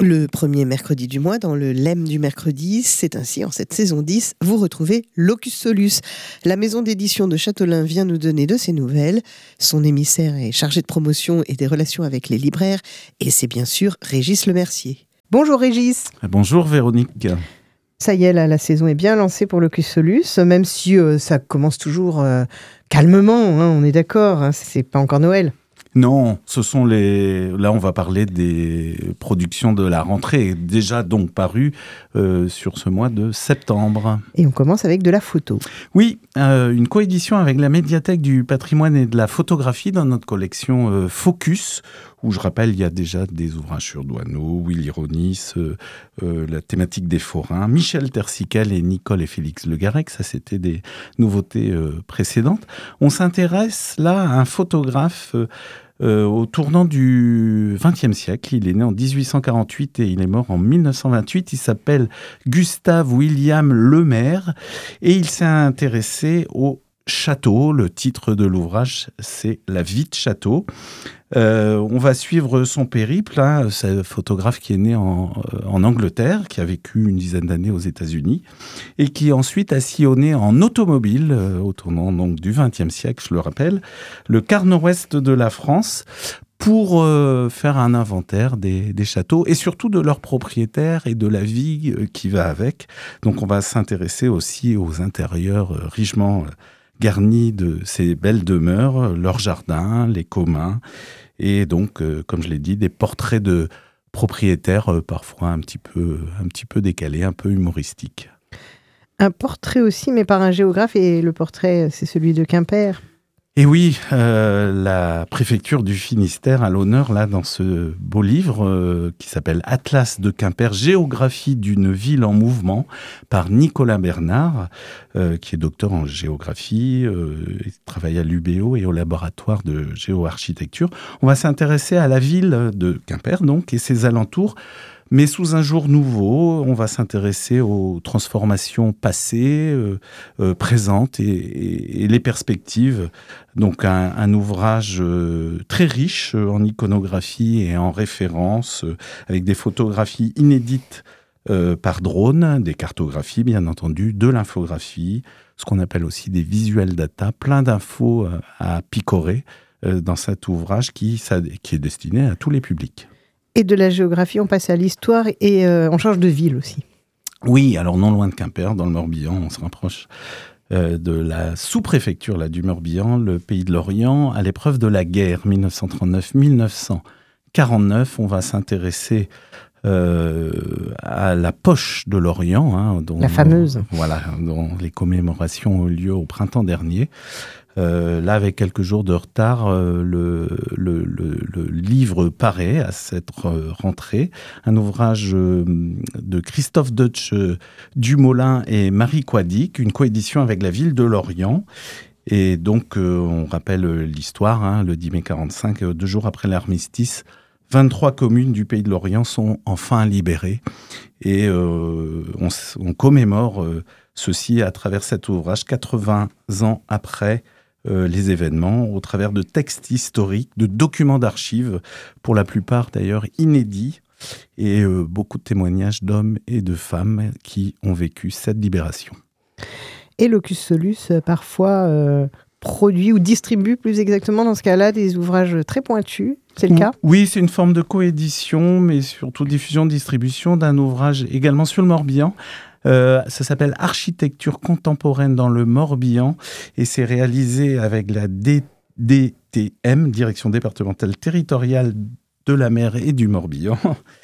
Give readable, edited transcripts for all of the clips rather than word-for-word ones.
Le premier mercredi du mois, dans le Lemme du mercredi, c'est ainsi, en cette saison 10, vous retrouvez Locus Solus. La maison d'édition de Châtelain vient nous donner de ses nouvelles. Son émissaire est chargé de promotion et des relations avec les libraires, et c'est bien sûr Régis Lemercier. Bonjour Régis. Bonjour Véronique. Ça y est, là, la saison est bien lancée pour Locus Solus, même si ça commence toujours calmement, on est d'accord, c'est pas encore Noël. Non, là on va parler des productions de la rentrée, déjà donc parues sur ce mois de septembre. Et on commence avec de la photo. Oui, une coédition avec la médiathèque du patrimoine et de la photographie dans notre collection Focus, où je rappelle, il y a déjà des ouvrages sur Doisneau, Willy Ronis, la thématique des forains, Michel Tersiquel et Nicole et Félix Le Garrec, ça c'était des nouveautés précédentes. On s'intéresse là à un photographe au tournant du XXe siècle. Il est né en 1848 et il est mort en 1928. Il s'appelle Gustave William Lemaire et il s'est intéressé au château. Le titre de l'ouvrage, c'est La vie de château. On va suivre son périple. C'est un photographe qui est né en Angleterre, qui a vécu une dizaine d'années aux États-Unis et qui ensuite a sillonné en automobile, au tournant donc du XXe siècle, je le rappelle, le quart nord-ouest de la France pour faire un inventaire des châteaux et surtout de leurs propriétaires et de la vie qui va avec. Donc on va s'intéresser aussi aux intérieurs richement garnis de ces belles demeures, leurs jardins, les communs, et donc, comme je l'ai dit, des portraits de propriétaires parfois un petit peu décalés, un peu humoristiques. Un portrait aussi, mais par un géographe, et le portrait, c'est celui de Quimper. Et oui, la préfecture du Finistère a l'honneur là dans ce beau livre qui s'appelle Atlas de Quimper, géographie d'une ville en mouvement, par Nicolas Bernard, qui est docteur en géographie, il travaille à l'UBO et au laboratoire de géoarchitecture. On va s'intéresser à la ville de Quimper donc et ses alentours. Mais sous un jour nouveau, on va s'intéresser aux transformations passées, présentes et les perspectives. Donc un ouvrage très riche en iconographie et en références, avec des photographies inédites par drone, des cartographies bien entendu, de l'infographie, ce qu'on appelle aussi des visual data, plein d'infos à picorer dans cet ouvrage qui est destiné à tous les publics. Et de la géographie, on passe à l'histoire et on change de ville aussi. Oui, alors non loin de Quimper, dans le Morbihan, on se rapproche de la sous-préfecture là, du Morbihan, le pays de l'Orient, à l'épreuve de la guerre 1939-1949. On va s'intéresser à la poche de l'Orient. Dont, la fameuse. Dont les commémorations ont eu lieu au printemps dernier. Là, avec quelques jours de retard, le livre paraît à cette rentrée. Un ouvrage de Christophe Deutsch Dumoulin et Marie Quadic, une coédition avec la ville de Lorient. Et donc, on rappelle l'histoire, le 10 mai 1945, 2 jours après l'armistice, 23 communes du pays de l'Orient sont enfin libérées. Et on commémore ceci à travers cet ouvrage, 80 ans après les événements, au travers de textes historiques, de documents d'archives, pour la plupart d'ailleurs inédits, et beaucoup de témoignages d'hommes et de femmes qui ont vécu cette libération. Et Locus Solus, parfois, produit ou distribue plus exactement dans ce cas-là des ouvrages très pointus. C'est le cas ? Oui, c'est une forme de coédition, mais surtout diffusion-distribution d'un ouvrage également sur le Morbihan. Ça s'appelle Architecture contemporaine dans le Morbihan et c'est réalisé avec la DDTM, Direction départementale territoriale de la mer et du Morbihan,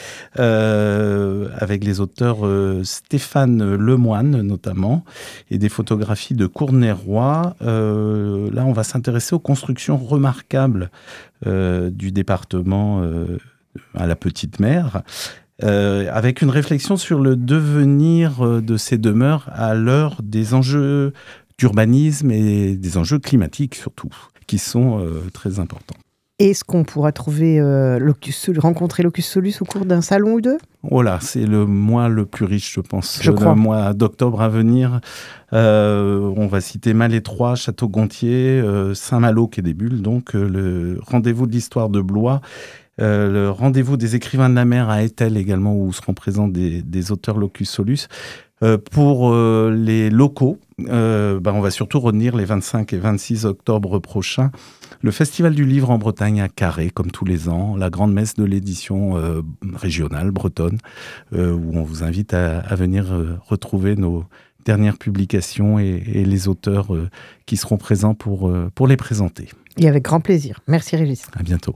avec les auteurs Stéphane Lemoine notamment, et des photographies de Cournet-Roy. Là, on va s'intéresser aux constructions remarquables du département à la Petite Mer, avec une réflexion sur le devenir de ces demeures à l'heure des enjeux d'urbanisme et des enjeux climatiques surtout, qui sont très importants. Est-ce qu'on pourra trouver rencontrer Locus Solus au cours d'un salon ou deux ? Oh là, c'est le mois le plus riche, je pense. Je crois. Le mois d'octobre à venir. On va citer Malétroit, Château-Gontier, Saint-Malo, Quai des Bulles, donc le rendez-vous de l'histoire de Blois. Le rendez-vous des écrivains de la mer à Etel également, où seront présents des auteurs Locus Solus. Pour les locaux, on va surtout retenir les 25 et 26 octobre prochains le Festival du Livre en Bretagne à Carhaix, comme tous les ans, la grande messe de l'édition régionale bretonne, où on vous invite à venir retrouver nos dernières publications et les auteurs qui seront présents pour les présenter. Et avec grand plaisir. Merci Régis. À bientôt.